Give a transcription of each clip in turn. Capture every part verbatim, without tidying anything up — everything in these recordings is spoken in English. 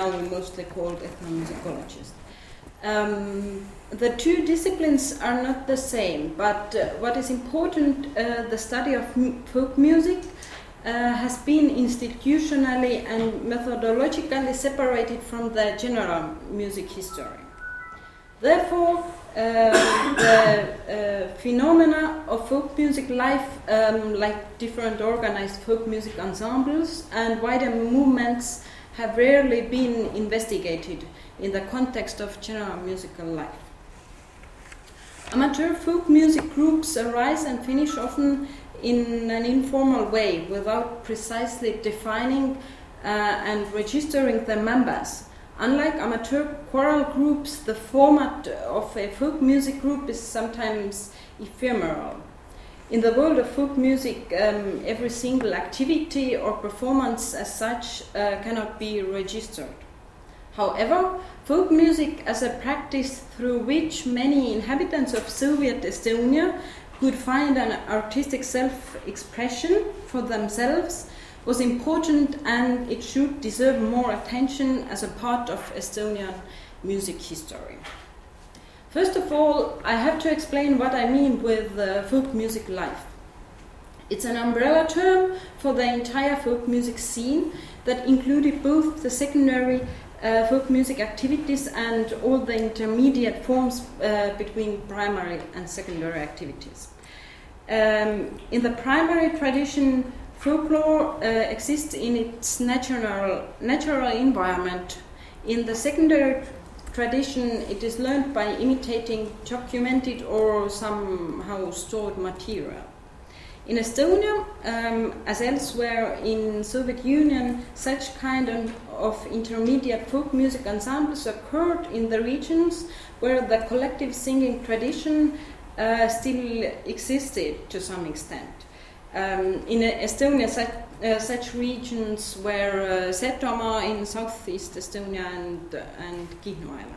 now mostly called ethnomusicologists. Um, the two disciplines are not the same, but uh, what is important, uh, the study of m- folk music uh, has been institutionally and methodologically separated from the general music history. Therefore, uh, the uh, phenomena of folk music life, um, like different organized folk music ensembles and wider movements, have rarely been investigated in the context of general musical life. Amateur folk music groups arise and finish often in an informal way without precisely defining uh, and registering their members. Unlike amateur choral groups, the format of a folk music group is sometimes ephemeral. In the world of folk music, um, every single activity or performance as such uh, cannot be registered. However, folk music as a practice through which many inhabitants of Soviet Estonia could find an artistic self-expression for themselves was important, and it should deserve more attention as a part of Estonian music history. First of all, I have to explain what I mean with uh, folk music life. It's an umbrella term for the entire folk music scene that included both the secondary uh, folk music activities and all the intermediate forms uh, between primary and secondary activities. Um, in the primary tradition, folklore uh, exists in its natural, natural environment. In the secondary tradition, it is learned by imitating documented or somehow stored material. In Estonia, um, as elsewhere in Soviet Union, such kind of intermediate folk music ensembles occurred in the regions where the collective singing tradition uh, still existed to some extent. Um, in Estonia, such, uh, such regions were uh, Setomaa in southeast Estonia and, uh, and Kihnu Island.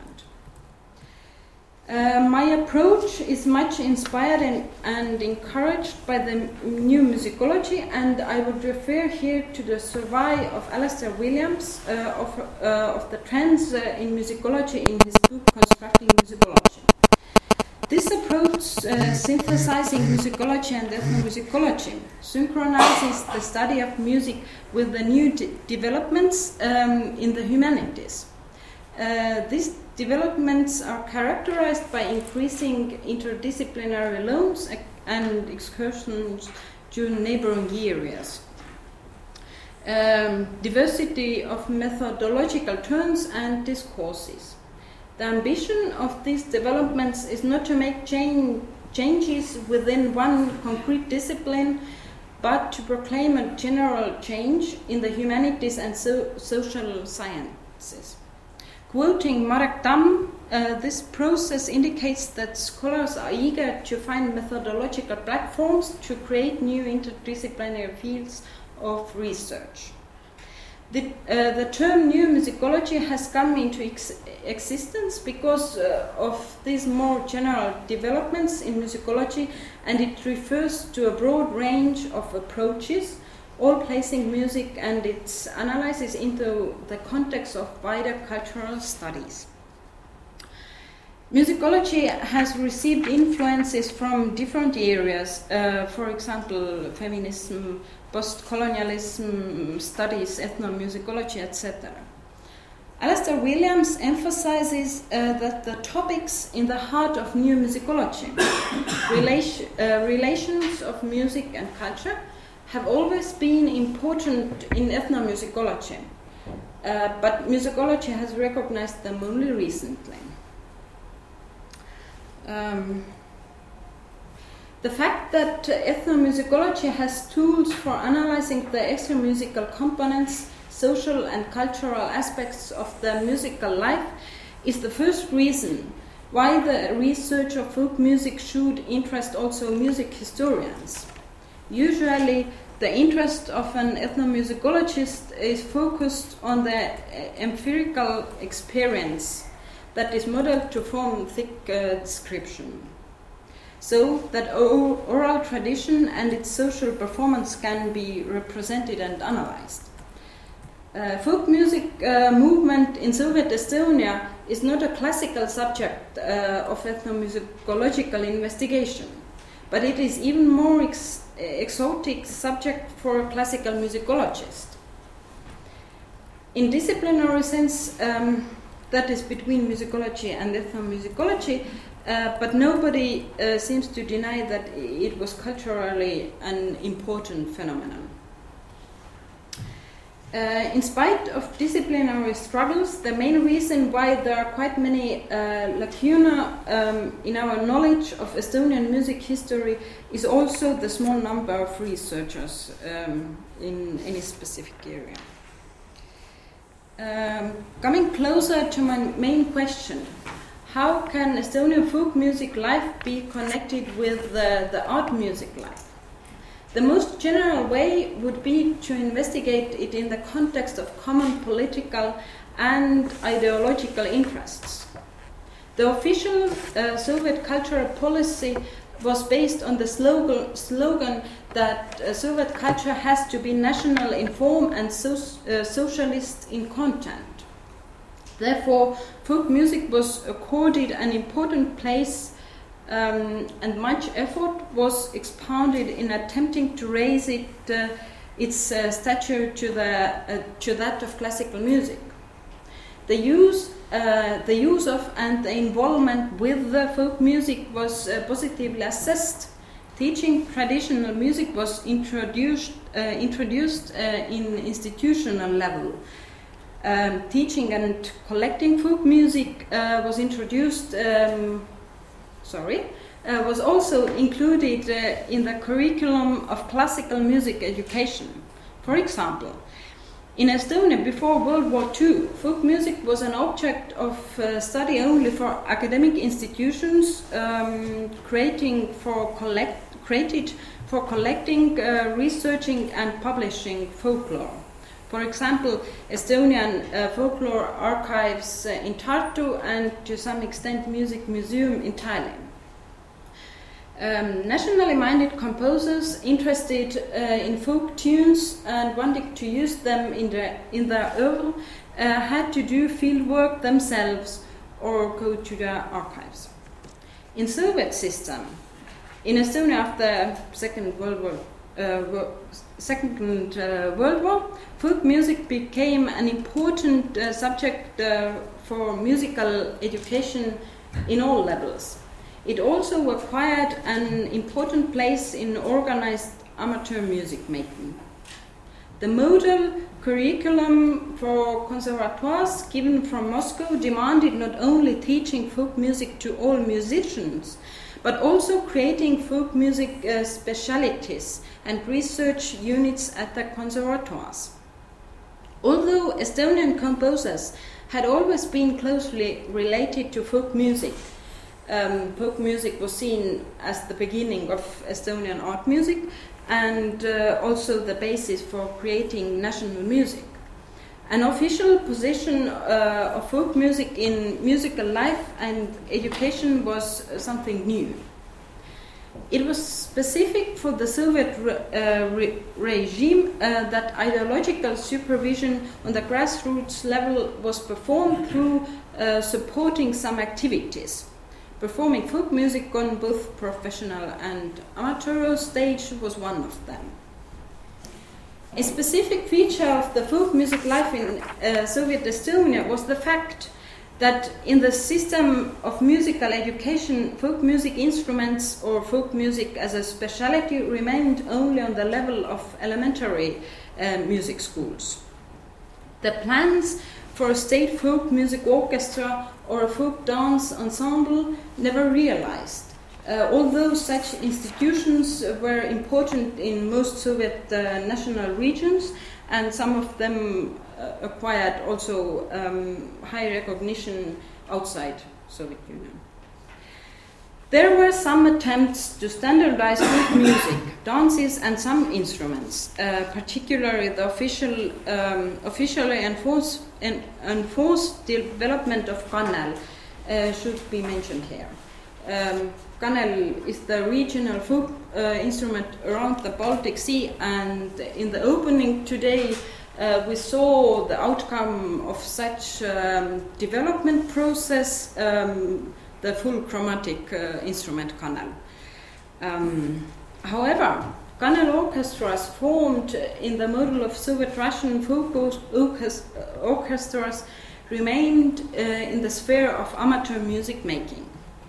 Uh, my approach is much inspired and, and encouraged by the new musicology, and I would refer here to the survey of Alastair Williams uh, of, uh, of the trends uh, in musicology in his book Constructing Musicology. This approach, uh, synthesizing musicology and ethnomusicology, synchronizes the study of music with the new de- developments um, in the humanities. Uh, these developments are characterized by increasing interdisciplinary loans and excursions to neighboring areas, um, diversity of methodological turns and discourses. The ambition of these developments is not to make change, changes within one concrete discipline, but to proclaim a general change in the humanities and so, social sciences. Quoting Marek Tam, uh, this process indicates that scholars are eager to find methodological platforms to create new interdisciplinary fields of research. The, uh, the term new musicology has come into ex- existence because uh, of these more general developments in musicology, and it refers to a broad range of approaches, all placing music and its analysis into the context of wider cultural studies. Musicology has received influences from different areas, uh, for example, feminism, post-colonialism studies, ethnomusicology, et cetera. Alastair Williams emphasizes uh, that the topics in the heart of new musicology, relation, uh, relations of music and culture, have always been important in ethnomusicology, uh, but musicology has recognized them only recently. Um, the fact that uh, ethnomusicology has tools for analyzing the extramusical components, social and cultural aspects of the musical life is the first reason why the research of folk music should interest also music historians. Usually, the interest of an ethnomusicologist is focused on the empirical experience that is modeled to form thick uh, description, so that oral tradition and its social performance can be represented and analyzed. Uh, folk music uh, movement in Soviet Estonia is not a classical subject uh, of ethnomusicological investigation, but it is even more ex exotic subject for a classical musicologist. In disciplinary sense, um, that is between musicology and ethnomusicology, uh, but nobody uh, seems to deny that it was culturally an important phenomenon. Uh, in spite of disciplinary struggles, the main reason why there are quite many uh, lacunae um, in our knowledge of Estonian music history is also the small number of researchers um, in any specific area. Um, coming closer to my main question, how can Estonian folk music life be connected with the, the art music life? The most general way would be to investigate it in the context of common political and ideological interests. The official uh, Soviet cultural policy was based on the slogan, slogan that uh, Soviet culture has to be national in form and so, uh, socialist in content. Therefore, folk music was accorded an important place, Um, and much effort was expounded in attempting to raise it, uh, its uh, stature to, the, uh, to that of classical music. The use, uh, the use of and the involvement with the folk music was uh, positively assessed. Teaching traditional music was introduced, uh, introduced uh, in institutional level. Um, teaching and collecting folk music uh, was introduced um, sorry, uh, was also included uh, in the curriculum of classical music education. For example, in Estonia before World War Two, folk music was an object of uh, study only for academic institutions, um, creating for collect, created for collecting, uh, researching and publishing folklore. For example, Estonian uh, folklore archives uh, in Tartu and to some extent Music Museum in Tallinn. Um, nationally minded composers interested uh, in folk tunes and wanting to use them in, the, in their oeuvre uh, had to do field work themselves or go to the archives. In Soviet system, in Estonia after Second World War, uh, Second uh, World War, folk music became an important uh, subject uh, for musical education in all levels. It also acquired an important place in organized amateur music making. The model curriculum for conservatoires given from Moscow demanded not only teaching folk music to all musicians, but also creating folk music uh, specialities and research units at the conservatoires. Although Estonian composers had always been closely related to folk music, um, folk music was seen as the beginning of Estonian art music and uh, also the basis for creating national music. An official position uh, of folk music in musical life and education was something new. It was specific for the Soviet re uh, re regime uh, that ideological supervision on the grassroots level was performed through uh, supporting some activities. Performing folk music on both professional and amateur stage was one of them. A specific feature of the folk music life in uh, Soviet Estonia was the fact that in the system of musical education, folk music instruments or folk music as a specialty remained only on the level of elementary uh, music schools. The plans for a state folk music orchestra or a folk dance ensemble never realized. Uh, although such institutions were important in most Soviet uh, national regions, and some of them uh, acquired also um, high recognition outside Soviet Union. There were some attempts to standardize folk music, dances, and some instruments. Uh, particularly, the official, um, officially enforced, en enforced development of kannel uh, should be mentioned here. Um, Kannel is the regional folk uh, instrument around the Baltic Sea, and in the opening today uh, we saw the outcome of such um, development process, um, the full chromatic uh, instrument Kannel. Um, however, Kannel orchestras formed in the model of Soviet Russian folk orchestras remained uh, in the sphere of amateur music making.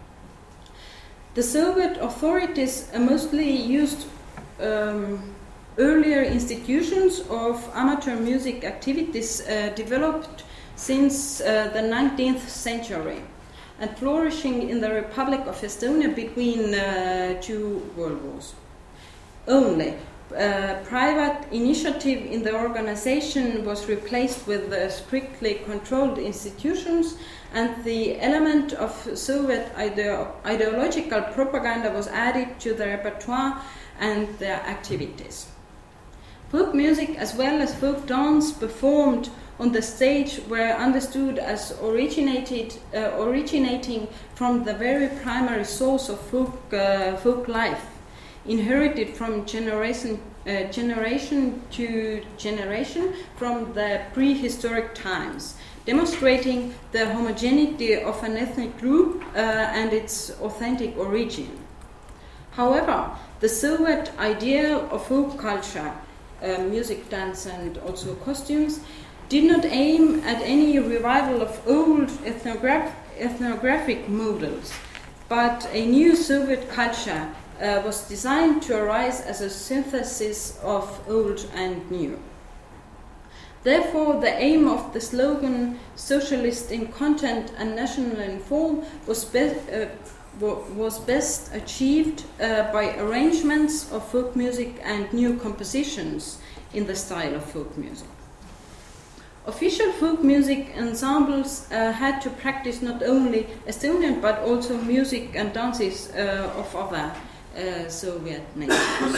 The Soviet authorities uh, mostly used um, earlier institutions of amateur music activities uh, developed since uh, the nineteenth century and flourishing in the Republic of Estonia between uh, two world wars. Only uh, private initiative in the organization was replaced with uh, strictly controlled institutions, and the element of Soviet ideo ideological propaganda was added to the repertoire and their activities. Folk music as well as folk dance performed on the stage were understood as originated, uh, originating from the very primary source of folk, uh, folk life, inherited from generation, uh, generation to generation from the prehistoric times, demonstrating the homogeneity of an ethnic group uh, and its authentic origin. However, the Soviet ideal of folk culture, uh, music, dance, and also costumes, did not aim at any revival of old ethnograph ethnographic models, but a new Soviet culture Uh, was designed to arise as a synthesis of old and new. Therefore, the aim of the slogan "Socialist in content and national in form" was, be uh, was best achieved uh, by arrangements of folk music and new compositions in the style of folk music. Official folk music ensembles uh, had to practice not only Estonian but also music and dances uh, of other Uh, Soviet nations.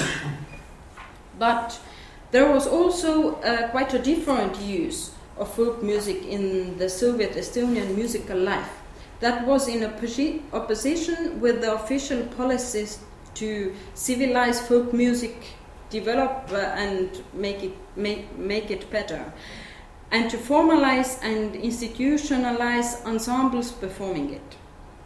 But there was also uh, quite a different use of folk music in the Soviet Estonian musical life that was in opposi opposition with the official policies to civilize folk music, develop uh, and make it, make, make it better, and to formalize and institutionalize ensembles performing it.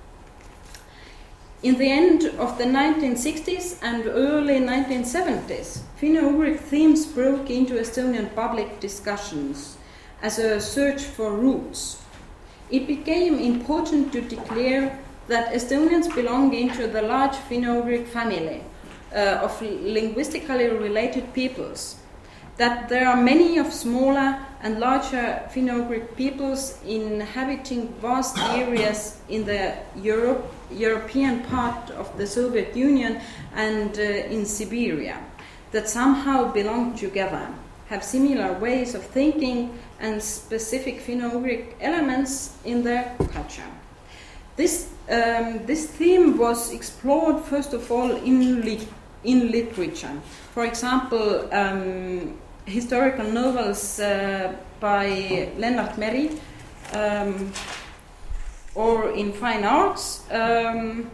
In the end of the nineteen sixties and early nineteen seventies, Finno-Ugric themes broke into Estonian public discussions as a search for roots. It became important to declare that Estonians belong into the large Finno-Ugric family uh, of linguistically related peoples, that there are many of smaller and larger Finno-Ugric peoples inhabiting vast areas in the Europe, European part of the Soviet Union and uh, in Siberia, that somehow belong together, have similar ways of thinking and specific Finno-Ugric elements in their culture. This, um, this theme was explored first of all in, li in literature. For example, um, historical novels uh, by Lennart Meri, um, or in fine arts, um,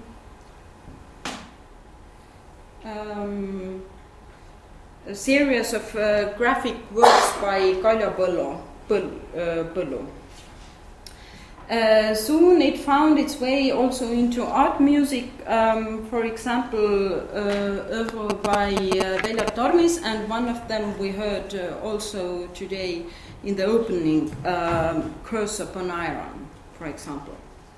um, a series of uh, graphic works by Kaljo Põllu. Põllu. Uh, soon it found its way also into art music, um, for example, uh, oeuvre by uh, Veljar Tormis, and one of them we heard uh, also today in the opening, um, Curse Upon Iron, for example.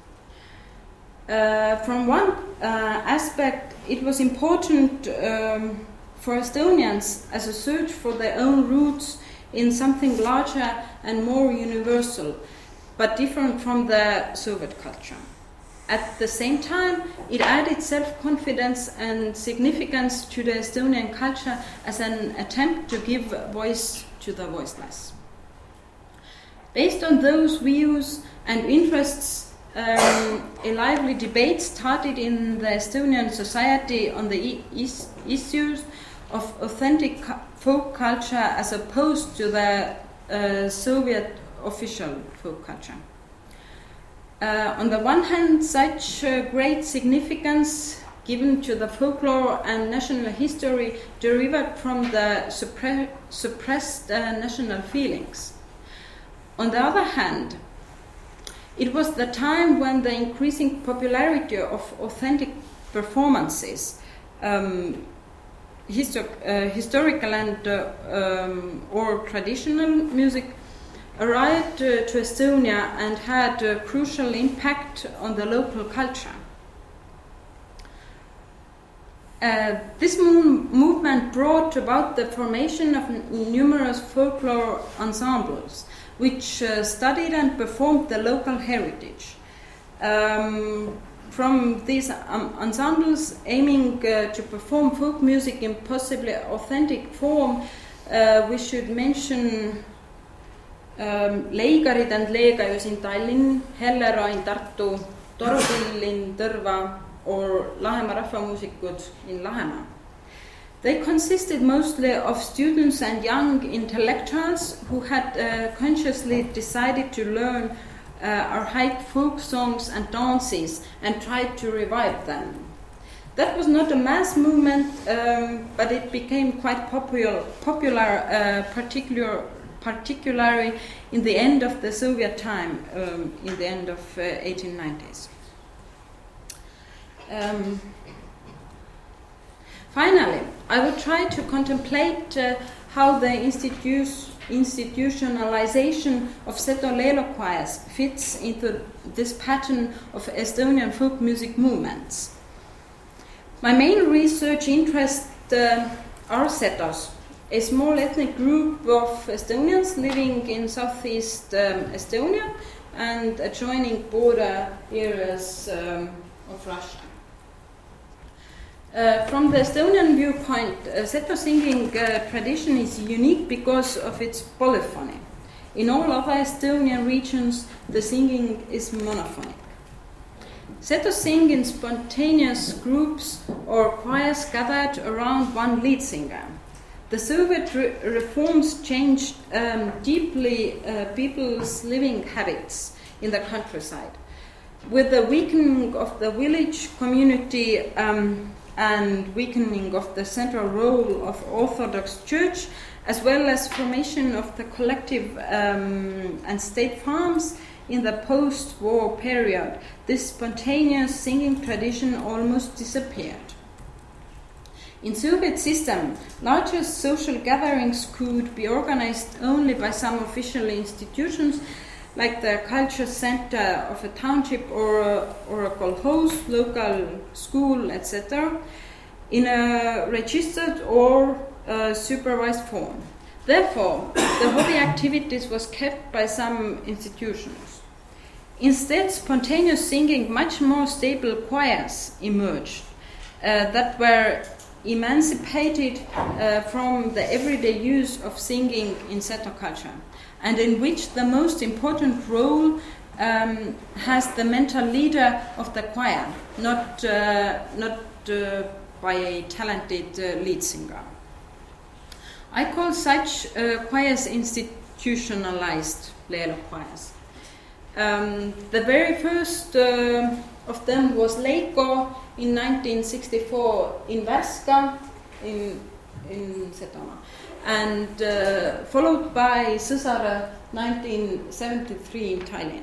Uh, from one uh, aspect, it was important um, for Estonians as a search for their own roots in something larger and more universal, but different from the Soviet culture. At the same time, it added self-confidence and significance to the Estonian culture as an attempt to give voice to the voiceless. Based on those views and interests, um, a lively debate started in the Estonian society on the is issues of authentic folk culture as opposed to the uh, Soviet official folk culture. Uh, on the one hand, such uh, great significance given to the folklore and national history derived from the suppre- suppressed uh, national feelings. On the other hand, it was the time when the increasing popularity of authentic performances, um, histor- uh, historical and uh, um, or traditional music, arrived uh, to Estonia and had a crucial impact on the local culture. Uh, this mo- movement brought about the formation of n- numerous folklore ensembles, which uh, studied and performed the local heritage. Um, from these um, ensembles aiming uh, to perform folk music in possibly authentic form, uh, we should mention um, Leigarid and Leegajus in Tallinn, Hellera in Tartu, Torupill in Tõrva, or Lahemaa rahvamuusikud in Lahemaa. They consisted mostly of students and young intellectuals who had uh, consciously decided to learn uh, archaic folk songs and dances and tried to revive them. That was not a mass movement, um, but it became quite popular, popular uh, particular, particularly in the end of the Soviet time, um, in the end of uh, eighteen nineties. Um, finally, I will try to contemplate uh, how the institu- institutionalization of Seto Leelo choirs fits into this pattern of Estonian folk music movements. My main research interests uh, are Setos, a small ethnic group of Estonians living in southeast um, Estonia and adjoining border areas um, of Russia. Uh, from the Estonian viewpoint, uh, Seto singing uh, tradition is unique because of its polyphony. In all other Estonian regions, the singing is monophonic. Seto sing in spontaneous groups or choirs gathered around one lead singer. The Soviet re- reforms changed um, deeply uh, people's living habits in the countryside. With the weakening of the village community um, and weakening of the central role of Orthodox Church, as well as formation of the collective um, and state farms in the post-war period, this spontaneous singing tradition almost disappeared. In Soviet system, larger social gatherings could be organized only by some official institutions, like the culture center of a township or a, or a kolkhoz, local school, et cetera, in a registered or uh, supervised form. Therefore, the hobby activities was kept by some institutions. Instead, spontaneous singing, much more stable choirs emerged uh, that were emancipated uh, from the everyday use of singing in Seto culture, and in which the most important role um, has the mental leader of the choir, not, uh, not uh, by a talented uh, lead singer. I call such uh, choirs institutionalized Leelo choirs. Um, the very first uh, of them was Leiko in nineteen sixty-four in Värska, in, in Setomaa, and uh, followed by Sõsarõ nineteen seventy-three in Tallinn.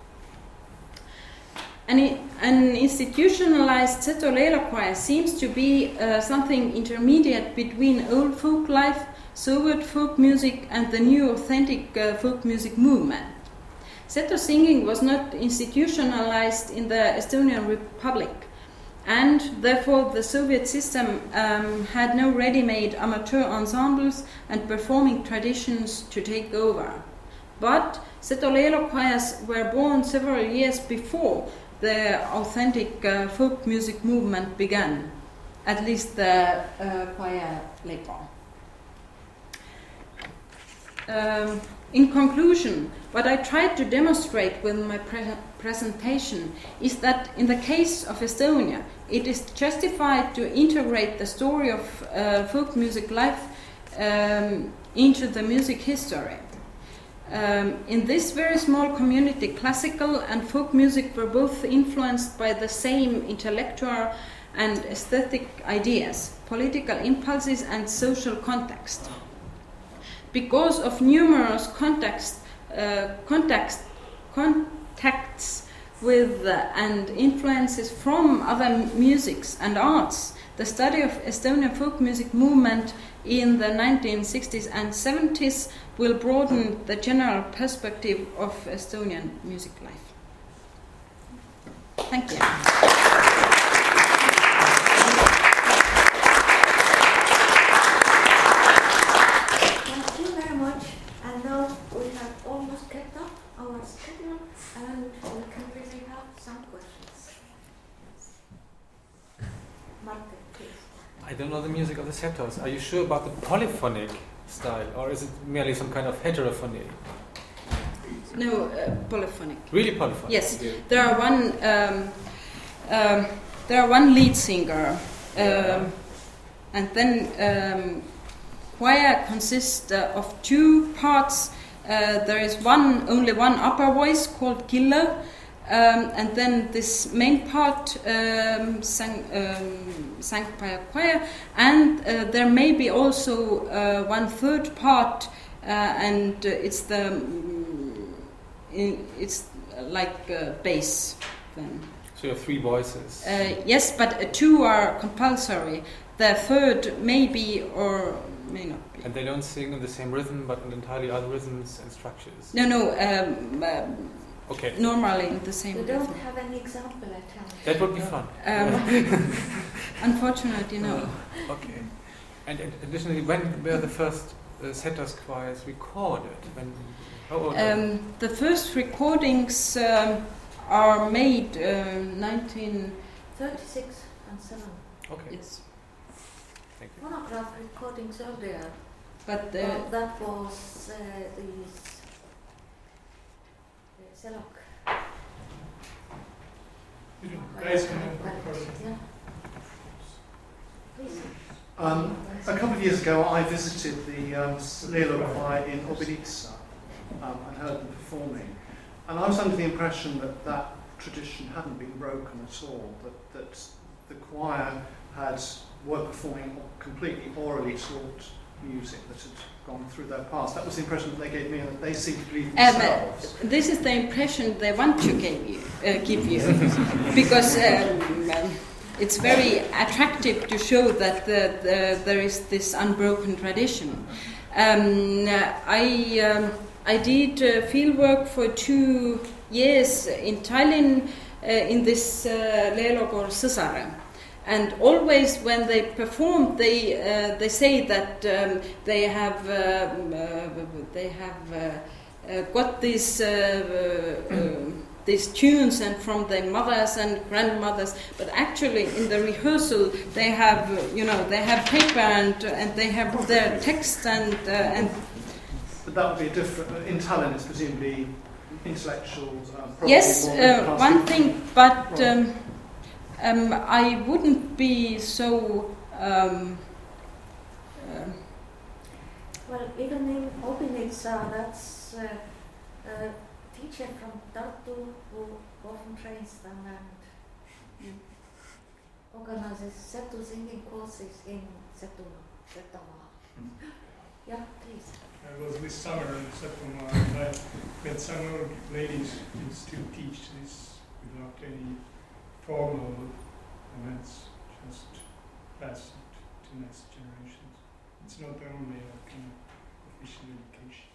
An, an institutionalized Seto Leelo choir seems to be uh, something intermediate between old folk life, Soviet folk music, and the new authentic uh, folk music movement. Seto singing was not institutionalized in the Estonian Republic, and therefore the Soviet system um, had no ready-made amateur ensembles and performing traditions to take over. But Seto Leelo choirs were born several years before the authentic uh, folk music movement began, at least the uh, choir Leiko. Um, in conclusion, what I tried to demonstrate with my pre- presentation is that in the case of Estonia, it is justified to integrate the story of uh, folk music life um, into the music history. Um, in this very small community, classical and folk music were both influenced by the same intellectual and aesthetic ideas, political impulses, and social context. Because of numerous context, uh, context, contacts with uh, and influences from other musics and arts, the study of Estonian folk music movement in the nineteen sixties and seventies will broaden the general perspective of Estonian music life. Thank you. Thank you very much. And now we have almost kept up our schedule, and we can really have some questions. Martin, please. I don't know the music of the septos. Are you sure about the polyphonic style, or is it merely some kind of heterophony? No, uh, polyphonic. Really polyphonic? Yes, there are one. Um, um, there are one lead singer, um, and then um, choir consists uh, of two parts. Uh, there is one, only one upper voice called killer. Um, and then this main part um, sang, um, sang by a choir, and uh, there may be also uh, one third part, uh, and uh, it's the um, in, it's like uh, bass. Then. So you have three voices. Uh, yes, but uh, two are compulsory. The third may be or may not be. And they don't sing in the same rhythm, but in entirely other rhythms and structures. No, no. Um, um, Okay. Normally in the same. You don't rhythm. have any example at hand. That would be fun. Um, unfortunately, no. Okay. And, and additionally, when were the first uh, Setos choirs recorded? When? How old? Um, the first recordings um, are made uh, nineteen thirty-six and seven. Okay. Yes, Thank you. Phonograph recordings earlier. but uh, Well, that was uh, these. Selok. Guys, can I have a question? Yeah. Please. Um, a couple of years ago, I visited the um, Lelo Choir in Obelica um, and heard them performing. And I was under the impression that that tradition hadn't been broken at all, that, that the choir had were performing completely orally taught music that had gone through their past. That was the impression that they gave me, and that they seemed to believe themselves. Um, this is the impression they want to give you, uh, give you. because um, um, it's very attractive to show that the, the, there is this unbroken tradition. Um, I um, I did uh, field work for two years in Tallinn uh, in this uh, Leelogor Sõsare. And always when they perform, they uh, they say that um, they have uh, uh, they have uh, uh, got these uh, uh, uh, these tunes and from their mothers and grandmothers. But actually, in the rehearsal, they have uh, you know they have paper and and they have their text and uh, and. But that would be a different. In Tallinn, it's presumably intellectuals. Uh, yes, more uh, one thing, but. Right. Um, Um, I wouldn't be so. Um, uh, Well, even in Obelica, that's uh, a teacher from Tartu who often trains them and mm. organizes Setu singing courses in Setuma. Setuma. Mm. Yeah, please. I was this summer in Setuma, and I met some old ladies who still teach this without any formal events, just pass it to next generations. It's not only a kind of official education.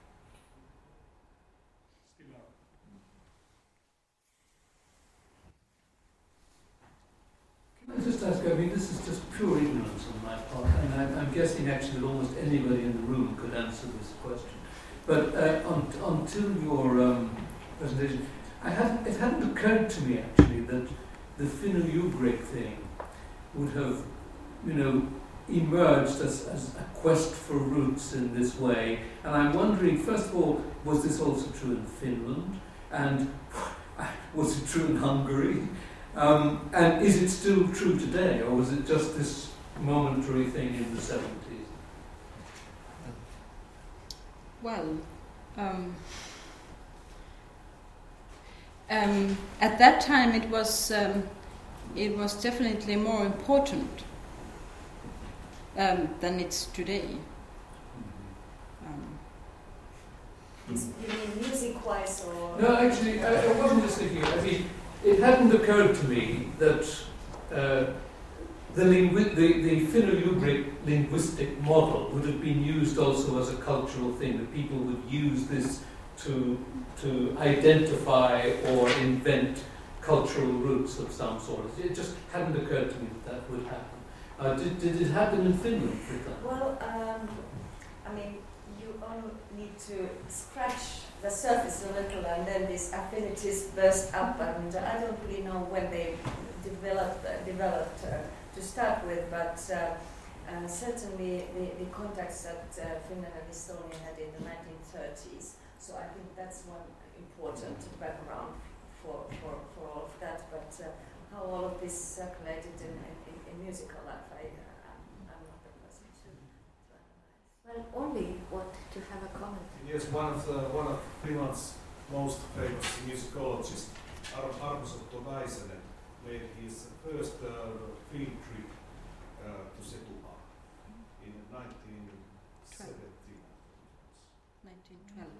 Still are. Can I just ask, I mean, this is just pure ignorance on my part, and I'm, I'm guessing actually that almost anybody in the room could answer this question. But uh, un, until your um, presentation, I had, it hadn't occurred to me actually that the Finno-Ugric thing would have, you know, emerged as, as a quest for roots in this way. And I'm wondering, first of all, was this also true in Finland? And was it true in Hungary? Um, and is it still true today, or was it just this momentary thing in the seventies? Well, um, um, at that time it was um, it was definitely more important um, than it's today. Um, You mean music-wise or? No, actually, I, I wasn't just thinking. I mean, it hadn't occurred to me that uh, the, lingui- the, the Finno-Ugric linguistic model would have been used also as a cultural thing, that people would use this to, to identify or invent cultural roots of some sort. It just hadn't occurred to me that that would happen. Uh, did, did it happen in Finland, for example? Well, um, I mean, you only need to scratch the surface a little and then these affinities burst up, and I don't really know when they developed, uh, developed uh, to start with, but uh, uh, certainly the, the contacts that uh, Finland and Estonia had in the nineteen thirties, so I think that's one important background for, for, for all of that, but uh, how all of this circulated in, in, in musical life, I, uh, I'm, I'm not the person to, to analyze. Well, only what to have a comment. Yes, one of the one of Finland's most famous musicologists, Ar- Arvo Soto-Väisänen, made his first uh, field trip uh, to Setupaa in nineteen seventeen. nineteen twelve.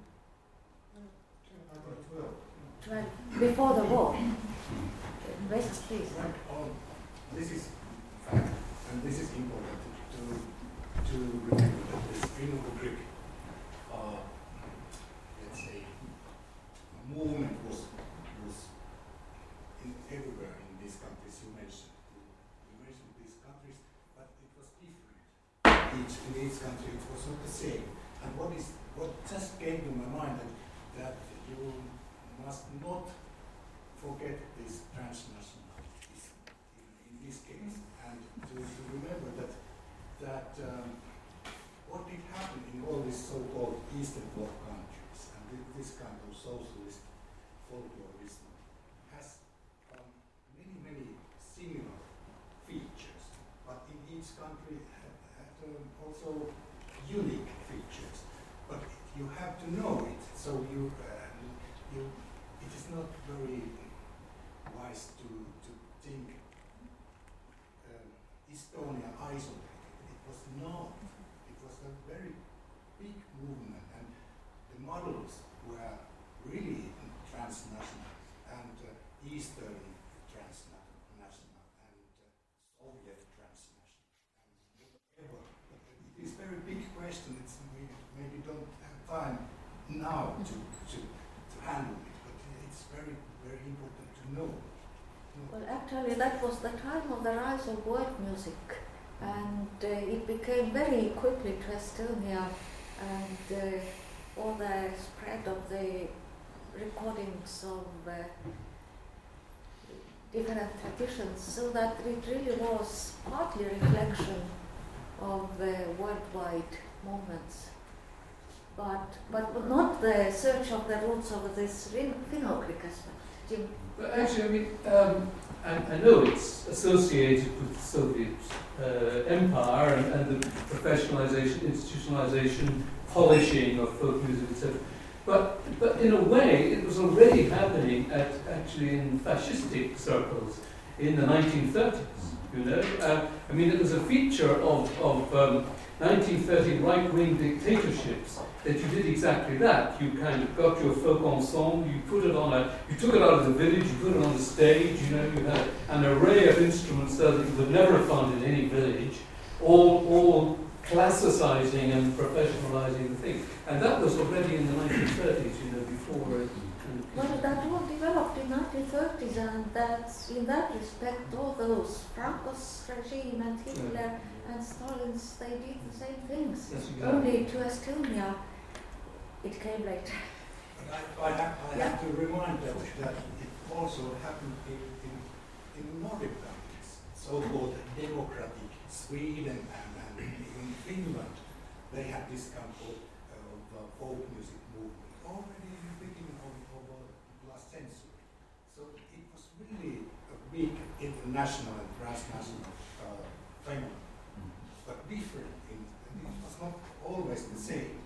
nineteen twelve. Well, before the war. Raise please. Um, this is fact, and this is important to to remember that this Finno-Ugric, uh, let's say, movement was was in everywhere in these countries you mentioned. You mentioned these countries, but it was different. Each in each country it was not the same. And what is what just came to my mind that that you must not forget this transnational in, in this case, and to, to remember that that um, what did happen in all these so-called Eastern Bloc countries, and th- this kind of socialist folklorism has um, many many similar features, but in each country had, had um, also unique features. But you have to know it, so you uh, you it is not very wise to, to think um, Estonia isolated. It was not. It was a very big movement, and the models were really transnational and uh, Eastern transnational and uh, Soviet transnational and whatever. But it is a very big question. It's we maybe don't have time now to, to, to handle it, but it's very, very important to know. Well, actually, that was the time of the rise of world music, and uh, it became very quickly to Estonia, and uh, all the spread of the recordings of uh, different traditions, so that it really was partly a reflection of uh, worldwide movements, but but not the search of the roots of this Finno-Ugric aspect. Jim? But actually, I mean, um, I, I know it's associated with the Soviet uh, empire and, and the professionalization, institutionalization, polishing of folk music, et cetera. But, but in a way, it was already happening at actually in fascistic circles in the nineteen thirties. You know, uh, I mean, it was a feature of of um, nineteen thirty right-wing dictatorships that you did exactly that. You kind of got your folk ensemble, you put it on a, you took it out of the village, you put it on the stage. You know, you had an array of instruments there that you would never find in any village, all all classicizing and professionalizing the thing. And that was already in the nineteen thirties. You know, before it. Well, that all developed in nineteen thirties, and that's in that respect, all those Franco's regime and Hitler and Stalin's, they did the same things. Yes, exactly. Only to Estonia, it came later. But I, I, have, I Yeah. have to remind that, that it also happened in, in, in Nordic countries, so-called democratic Sweden and, and even Finland. They had this kind of, uh, of uh, folk music movement already in the beginning of, of uh, last century. So it was really a big international and transnational uh, phenomenon, but different. In, it was not always the same.